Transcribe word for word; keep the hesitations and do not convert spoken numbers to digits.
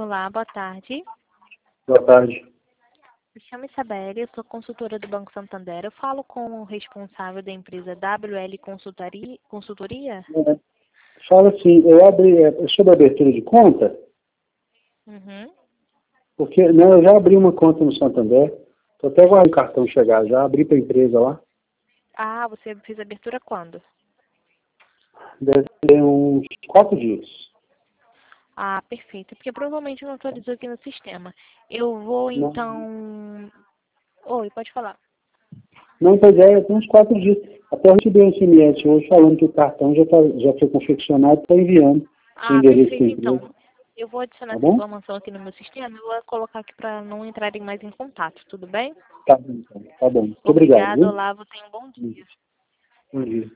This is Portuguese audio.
Olá, boa tarde. Boa tarde. Me chamo Isabelle, eu sou consultora do Banco Santander. Eu falo com o responsável da empresa W L Consultoria? Consultoria? É, fala assim, eu abri, é, sobre a abertura de conta, Uhum. porque não, eu já abri uma conta no Santander, estou até aguardando o cartão chegar, já abri para a empresa lá, Ah, você fez a abertura quando? deve ter uns quatro dias. Ah, perfeito. Porque provavelmente não atualizou aqui no sistema. Eu vou Não, então... Oi, pode falar. não, pois é, tem uns quatro dias. Até eu recebi um S M S hoje falando que o cartão já, tá, já foi confeccionado e está enviando o Ah, endereço da perfeito empresa, então. Eu vou adicionar tá essa bom? informação aqui no meu sistema e vou colocar aqui para não entrarem mais em contato, tudo bem? Tá bom, então, tá bom. Muito obrigado, Obrigada, viu? Olavo. Tenha um bom dia. Bom dia.